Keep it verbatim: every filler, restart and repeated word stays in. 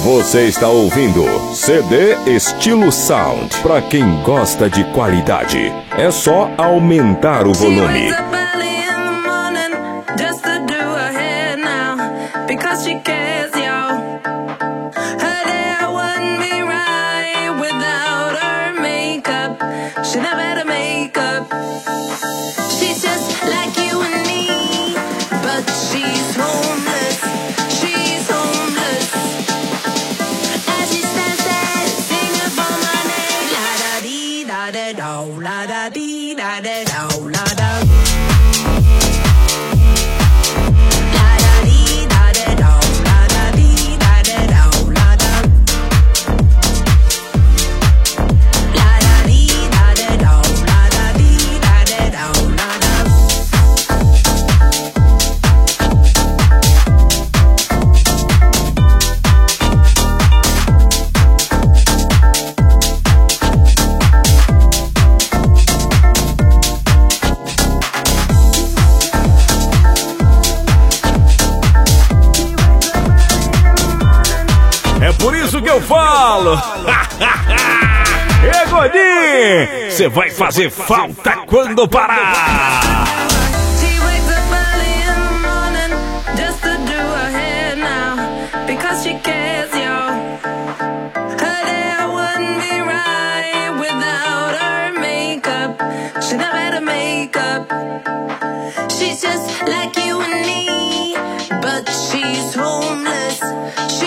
Você está ouvindo C D Estilo Sound. Pra quem gosta de qualidade, é só aumentar o volume. Ê, gordinho, você vai fazer falta quando parar. She's just like you and me, but she's homeless.